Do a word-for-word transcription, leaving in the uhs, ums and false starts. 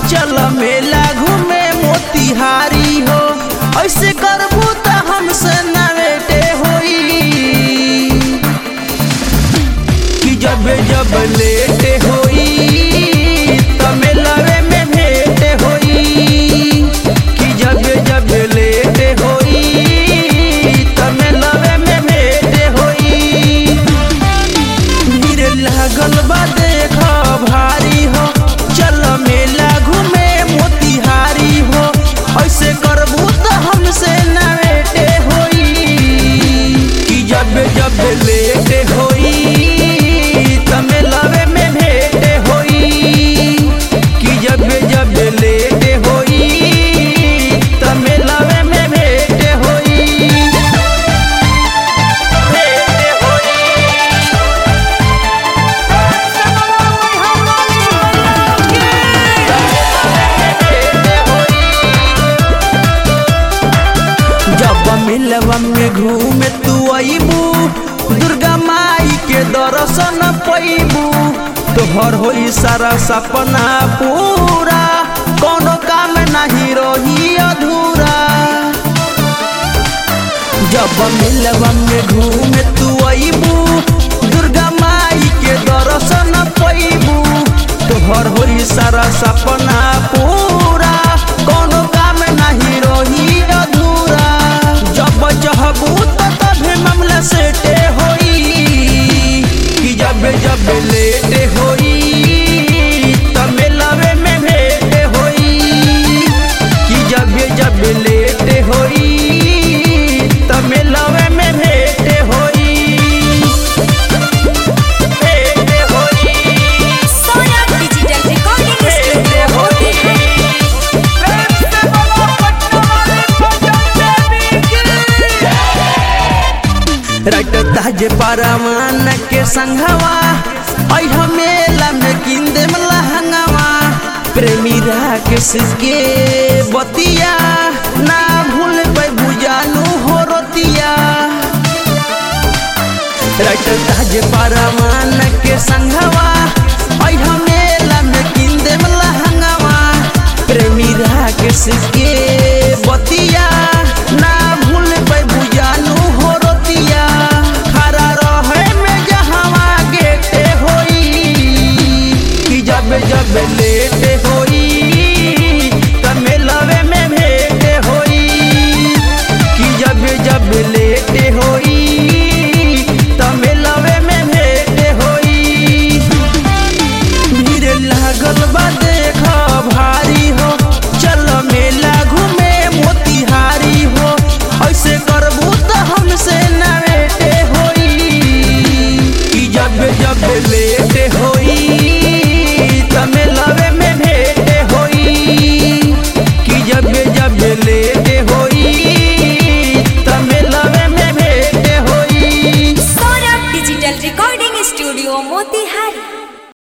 चल मेला घूमे मोतिहारी हो। ऐसे करबू त हमसे न बेटे होई कि जब जब लेटे होई त मेलावे में भेंटे होई कि जब जब लेटे होई त मेलावे में भेंटे होई। भीड़ लागल बा देख भारी हो, चल मेला घूमे मोतिहारी हो। ऐसे करबू त हमसे न बेटे होई कि जब जब लेटे होई त मेलावे में भेंटे होई कि जब जब लेटे होई त मेलावे में भेंटे होई भेंटे होई। जब मिलवा में घूमे तू अइबू, दुर्गा माई के दर्शन पैबू, तोहर होई सारा सपना पूरा, कोनो काम नहीं रही अधूरा। जब मिलवा में घूमे तू अइबू, दुर्गा माई के दर्शन पैबू, तोहर होई सारा सपना पूरा, कोनो काम नहीं रही अधूरा। जब चाहबू त तभी मामला सेटे होई कि जब जब लेटे होई त मेलावे में भेंटे होई कि जब जब लेटे होई त मेलावे में भेंटे होई भेंटे होई। सोना डिजिटल रिकॉर्डिंग स्टूडियो होती है। राइट ताज परमान के संघवा अइह मेला में किंदे लहंगवा, प्रेमी राकेश के बतिया ना भूल पे बुझानू हो रोतिया। राइट ताज परमान के संघवा अइह मेला में किंदे लहंगवा, प्रेमी राकेश के बतिया ना भूल पे बुझानू हो रोतिया। खड़ा रहे में जहवा गेटे होई कि जब जब लेटे होई त मेलावे में भेंटे होई कि जब जब लेटे होई त मेलावे में भेंटे होई। भीड़ लागल बा